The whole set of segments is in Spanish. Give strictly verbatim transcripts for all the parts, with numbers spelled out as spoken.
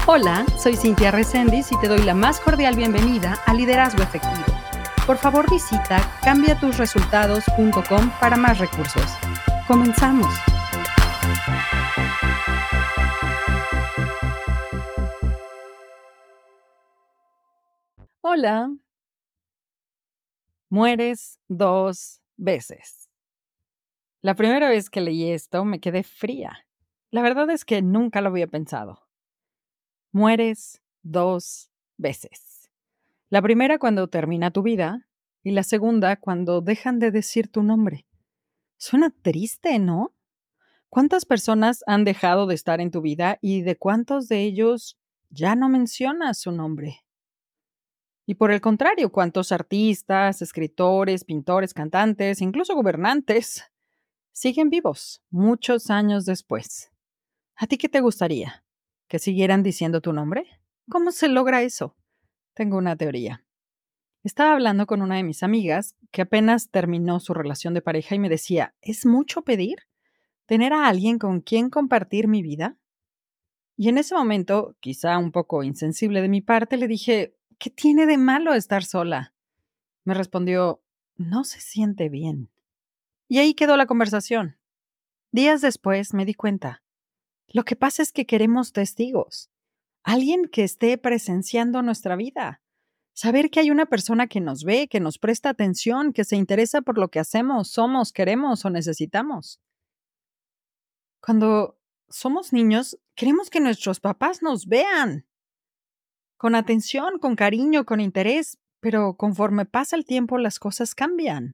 Hola, soy Cintia Reséndiz y te doy la más cordial bienvenida a Liderazgo Efectivo. Por favor, visita cambia tus resultados punto com para más recursos. Comenzamos. Hola. Mueres dos veces. La primera vez que leí esto me quedé fría. La verdad es que nunca lo había pensado. Mueres dos veces. La primera cuando termina tu vida y la segunda cuando dejan de decir tu nombre. Suena triste, ¿no? ¿Cuántas personas han dejado de estar en tu vida y de cuántos de ellos ya no mencionas su nombre? Y por el contrario, ¿cuántos artistas, escritores, pintores, cantantes, incluso gobernantes siguen vivos muchos años después? ¿A ti qué te gustaría? ¿Que siguieran diciendo tu nombre? ¿Cómo se logra eso? Tengo una teoría. Estaba hablando con una de mis amigas que apenas terminó su relación de pareja y me decía, ¿es mucho pedir? ¿Tener a alguien con quien compartir mi vida? Y en ese momento, quizá un poco insensible de mi parte, le dije, ¿qué tiene de malo estar sola? Me respondió, no se siente bien. Y ahí quedó la conversación. Días después me di cuenta. Lo que pasa es que queremos testigos. Alguien que esté presenciando nuestra vida. Saber que hay una persona que nos ve, que nos presta atención, que se interesa por lo que hacemos, somos, queremos o necesitamos. Cuando somos niños, queremos que nuestros papás nos vean con atención, con cariño, con interés, pero conforme pasa el tiempo las cosas cambian.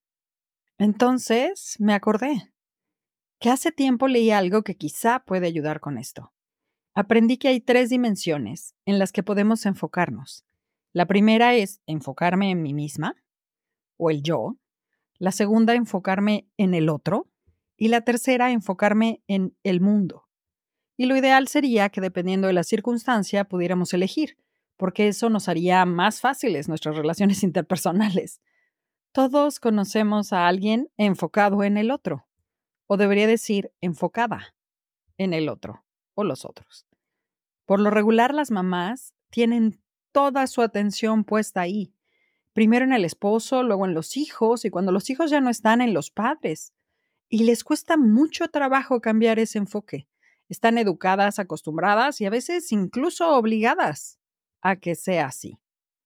Entonces me acordé que hace tiempo leí algo que quizá puede ayudar con esto. Aprendí que hay tres dimensiones en las que podemos enfocarnos. La primera es enfocarme en mí misma o el yo. La segunda, enfocarme en el otro. Y la tercera, enfocarme en el mundo. Y lo ideal sería que dependiendo de la circunstancia pudiéramos elegir, porque eso nos haría más fáciles nuestras relaciones interpersonales. Todos conocemos a alguien enfocado en el otro, o debería decir enfocada en el otro o los otros. Por lo regular, las mamás tienen toda su atención puesta ahí. Primero en el esposo, luego en los hijos y cuando los hijos ya no están, en los padres. Y les cuesta mucho trabajo cambiar ese enfoque. Están educadas, acostumbradas y a veces incluso obligadas a que sea así.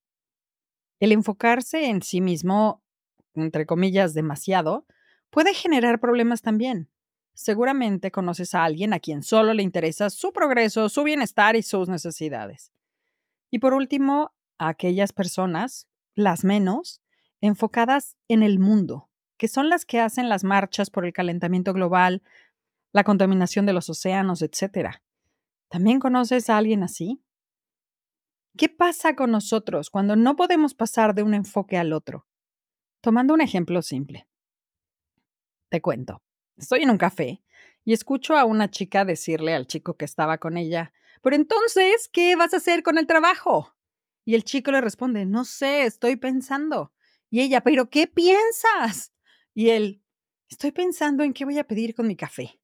El enfocarse en sí mismo, entre comillas, demasiado, puede generar problemas también. Seguramente conoces a alguien a quien solo le interesa su progreso, su bienestar y sus necesidades. Y por último, a aquellas personas, las menos, enfocadas en el mundo, que son las que hacen las marchas por el calentamiento global, la contaminación de los océanos, etcétera. ¿También conoces a alguien así? ¿Qué pasa con nosotros cuando no podemos pasar de un enfoque al otro? Tomando un ejemplo simple. Te cuento. Estoy en un café y escucho a una chica decirle al chico que estaba con ella, pero entonces, ¿qué vas a hacer con el trabajo? Y el chico le responde, no sé, estoy pensando. Y ella, ¿pero qué piensas? Y él, estoy pensando en qué voy a pedir con mi café.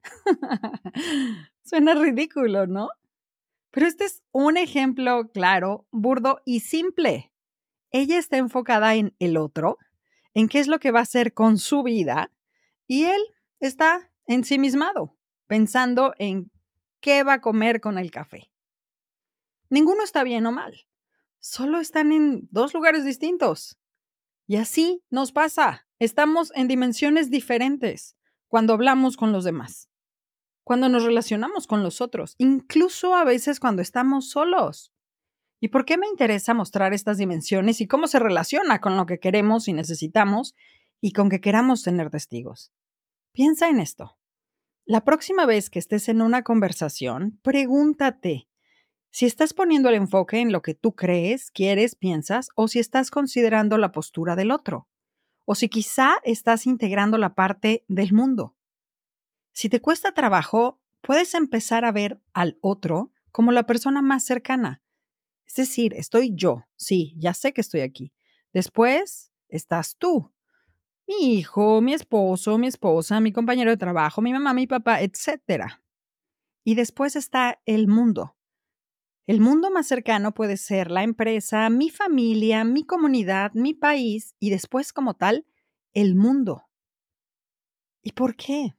Suena ridículo, ¿no? Pero este es un ejemplo claro, burdo y simple. Ella está enfocada en el otro, en qué es lo que va a hacer con su vida, y él está ensimismado, pensando en qué va a comer con el café. Ninguno está bien o mal, solo están en dos lugares distintos. Y así nos pasa, estamos en dimensiones diferentes cuando hablamos con los demás, cuando nos relacionamos con los otros, incluso a veces cuando estamos solos. ¿Y por qué me interesa mostrar estas dimensiones y cómo se relaciona con lo que queremos y necesitamos y con que queramos tener testigos? Piensa en esto. La próxima vez que estés en una conversación, pregúntate si estás poniendo el enfoque en lo que tú crees, quieres, piensas, o si estás considerando la postura del otro, o si quizá estás integrando la parte del mundo. Si te cuesta trabajo, puedes empezar a ver al otro como la persona más cercana. Es decir, estoy yo, sí, ya sé que estoy aquí. Después estás tú, mi hijo, mi esposo, mi esposa, mi compañero de trabajo, mi mamá, mi papá, etcétera. Y después está el mundo, El mundo más cercano puede ser la empresa, mi familia, mi comunidad, mi país y después como tal, el mundo. ¿Y por qué?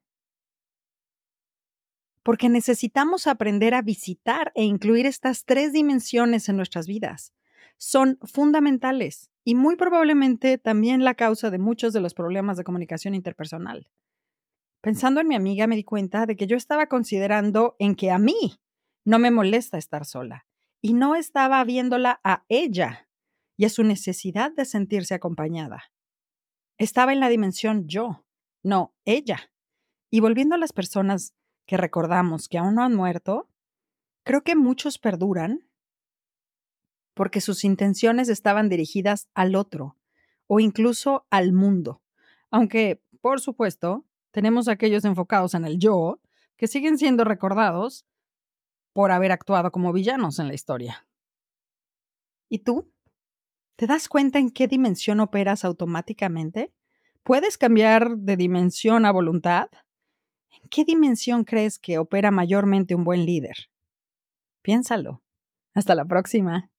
Porque necesitamos aprender a visitar e incluir estas tres dimensiones en nuestras vidas. Son fundamentales y muy probablemente también la causa de muchos de los problemas de comunicación interpersonal. Pensando en mi amiga, me di cuenta de que yo estaba considerando en que a mí no me molesta estar sola y no estaba viéndola a ella y a su necesidad de sentirse acompañada. Estaba en la dimensión yo, no ella. Y volviendo a las personas que recordamos que aún no han muerto, creo que muchos perduran porque sus intenciones estaban dirigidas al otro o incluso al mundo. Aunque, por supuesto, tenemos aquellos enfocados en el yo que siguen siendo recordados por haber actuado como villanos en la historia. ¿Y tú? ¿Te das cuenta en qué dimensión operas automáticamente? ¿Puedes cambiar de dimensión a voluntad? ¿En qué dimensión crees que opera mayormente un buen líder? Piénsalo. Hasta la próxima.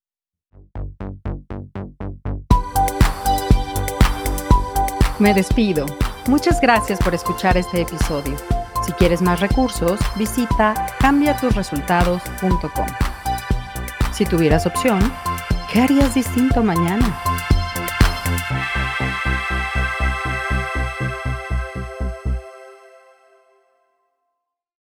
Me despido. Muchas gracias por escuchar este episodio. Si quieres más recursos, visita cambia tus resultados punto com. Si tuvieras opción, ¿qué harías distinto mañana?